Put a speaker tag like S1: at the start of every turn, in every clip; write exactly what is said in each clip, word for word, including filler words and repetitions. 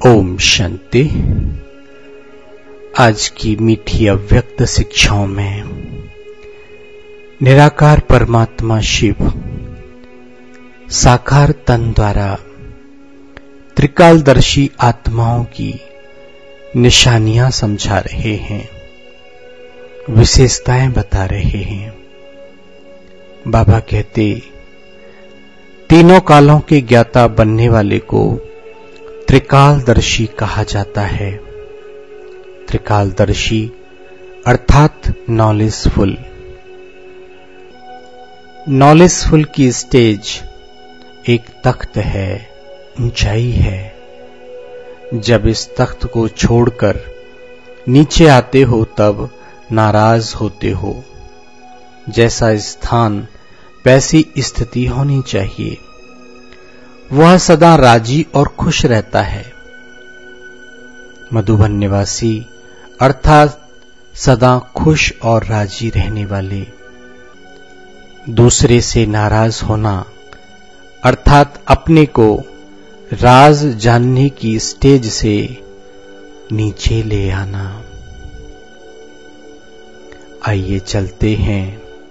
S1: ओम शांति। आज की मीठी अव्यक्त शिक्षाओं में निराकार परमात्मा शिव साकार तन द्वारा त्रिकालदर्शी आत्माओं की निशानियां समझा रहे हैं, विशेषताएं बता रहे हैं। बाबा कहते, तीनों कालों के ज्ञाता बनने वाले को त्रिकालदर्शी कहा जाता है। त्रिकालदर्शी अर्थात नॉलेजफुल। नॉलेजफुल की स्टेज एक तख्त है, ऊंचाई है। जब इस तख्त को छोड़कर नीचे आते हो तब नाराज होते हो। जैसा स्थान वैसी स्थिति होनी चाहिए। वह सदा राजी और खुश रहता है। मधुबन निवासी अर्थात सदा खुश और राजी रहने वाले। दूसरे से नाराज होना अर्थात अपने को राज जानने की स्टेज से नीचे ले आना। आइए चलते हैं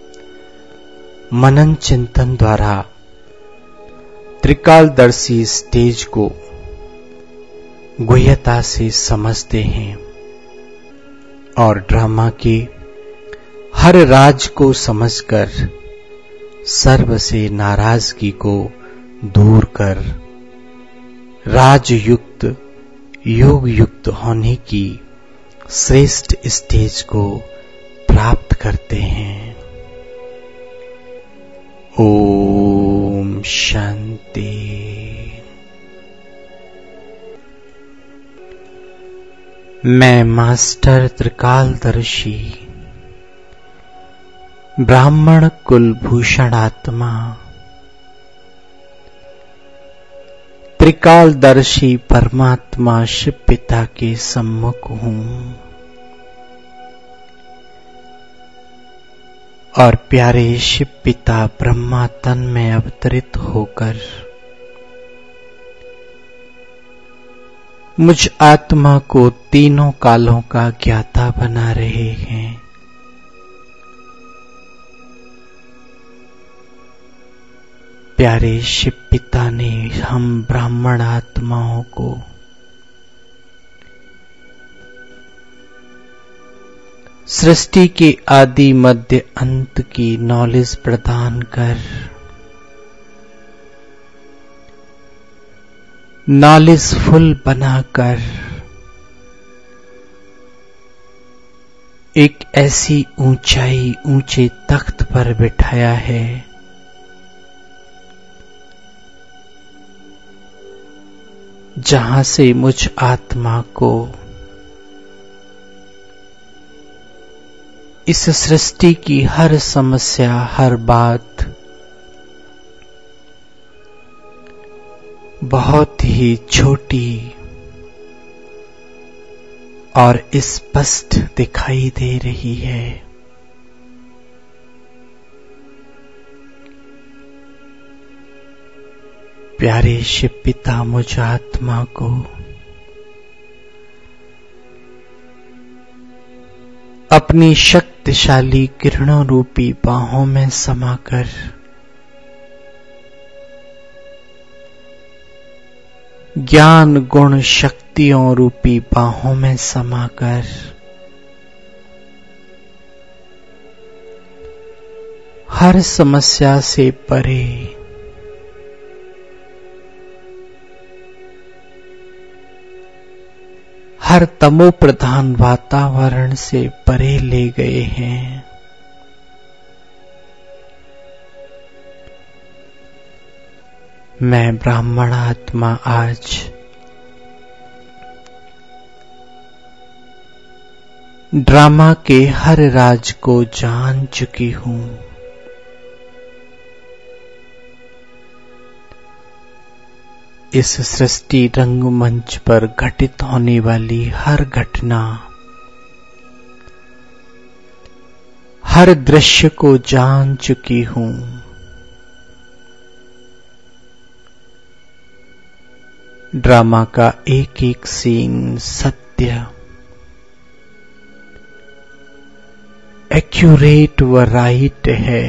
S1: मनन चिंतन द्वारा त्रिकालदर्शी स्टेज को गुह्यता से समझते हैं और ड्रामा के हर राज को समझकर सर्व से नाराजगी को दूर कर राजयुक्त योग युक्त होने की श्रेष्ठ स्टेज को प्राप्त करते हैं। ओम शांति। मैं मास्टर त्रिकालदर्शी ब्राह्मण कुलभूषण आत्मा त्रिकालदर्शी परमात्मा शिव पिता के सम्मुख हूं और प्यारे शिव पिता ब्रह्मा तन में अवतरित होकर मुझ आत्मा को तीनों कालों का ज्ञाता बना रहे हैं। प्यारे शिव पिता ने हम ब्राह्मण आत्माओं को सृष्टि के आदि मध्य अंत की नॉलेज प्रदान कर नॉलेजफुल बनाकर एक ऐसी ऊंचाई ऊंचे तख्त पर बिठाया है जहां से मुझ आत्मा को इस सृष्टि की हर समस्या, हर बात बहुत ही छोटी और स्पष्ट दिखाई दे रही है। प्यारे शिव पिता मुझ आत्मा को अपनी शक्तिशाली किरणों रूपी बाहों में समाकर ज्ञान गुण शक्तियों रूपी बाहों में समाकर हर समस्या से परे हर तमो प्रधान वातावरण से परे ले गए हैं। मैं ब्राह्मण आत्मा आज ड्रामा के हर राज को जान चुकी हूं। इस सृष्टि रंगमंच पर घटित होने वाली हर घटना, हर दृश्य को जान चुकी हूं। ड्रामा का एक एक सीन सत्य, एक्यूरेट व राइट है,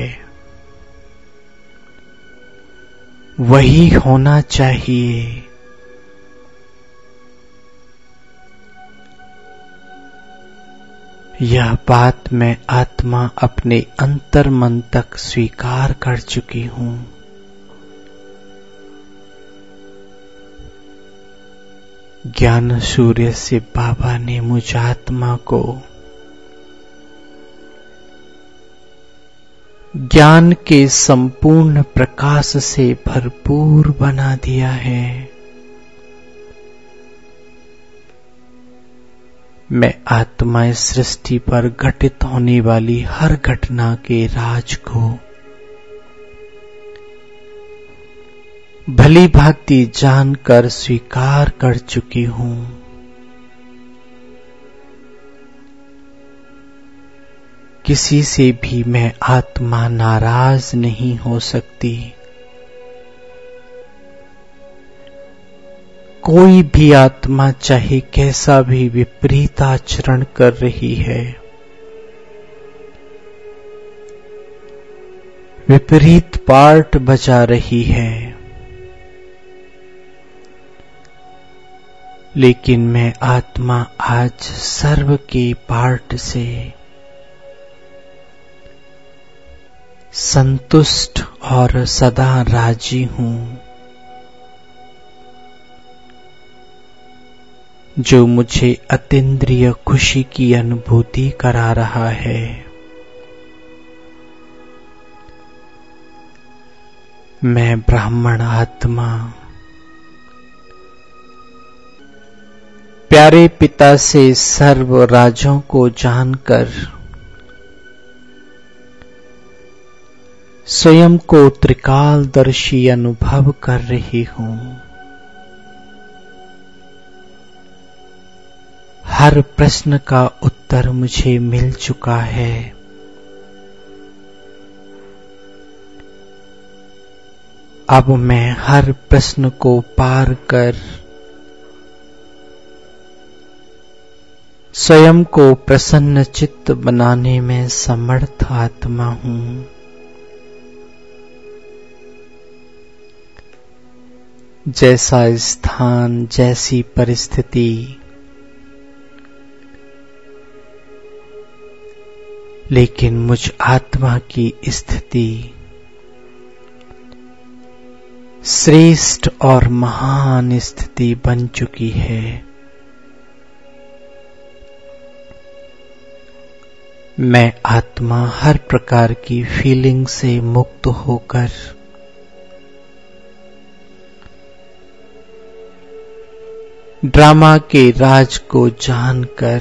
S1: वही होना चाहिए। यह बात मैं आत्मा अपने अंतर मन तक स्वीकार कर चुकी हूं। ज्ञान सूर्य से बाबा ने मुझ आत्मा को ज्ञान के संपूर्ण प्रकाश से भरपूर बना दिया है। मैं आत्मा इस सृष्टि पर घटित होने वाली हर घटना के राज को भली भांति जानकर स्वीकार कर चुकी हूं। किसी से भी मैं आत्मा नाराज नहीं हो सकती। कोई भी आत्मा चाहे कैसा भी विपरीत आचरण कर रही है, विपरीत पार्ट बजा रही है, लेकिन मैं आत्मा आज सर्व के पार्ट से संतुष्ट और सदा राजी हूं, जो मुझे अतीन्द्रिय खुशी की अनुभूति करा रहा है। मैं ब्राह्मण आत्मा प्यारे पिता से सर्व राजों को जानकर स्वयं को त्रिकालदर्शी अनुभव कर रही हूं। हर प्रश्न का उत्तर मुझे मिल चुका है। अब मैं हर प्रश्न को पार कर स्वयं को प्रसन्न चित्त बनाने में समर्थ आत्मा हूं। जैसा स्थान, जैसी परिस्थिति, लेकिन मुझ आत्मा की स्थिति श्रेष्ठ और महान स्थिति बन चुकी है। मैं आत्मा हर प्रकार की फीलिंग से मुक्त होकर ड्रामा के राज को जानकर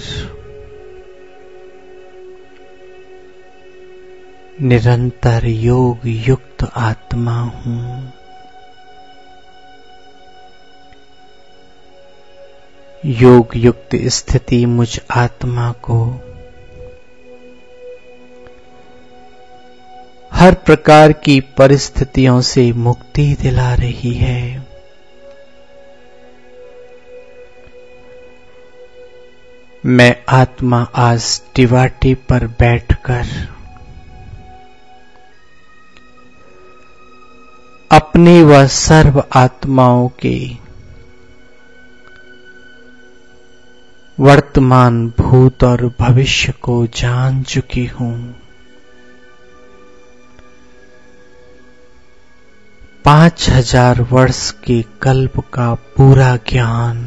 S1: निरंतर योग युक्त आत्मा हूं। योग युक्त स्थिति मुझ आत्मा को हर प्रकार की परिस्थितियों से मुक्ति दिला रही है। मैं आत्मा आज टिवाटी पर बैठकर अपने व सर्व आत्माओं के वर्तमान, भूत और भविष्य को जान चुकी हूं। पांच हजार वर्ष के कल्प का पूरा ज्ञान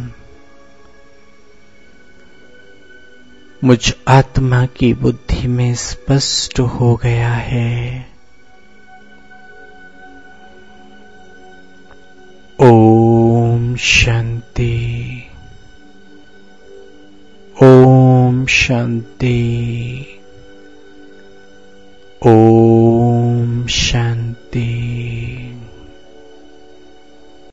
S1: मुझ आत्मा की बुद्धि में स्पष्ट हो गया है। ओम शांति, ओम शांति, ओम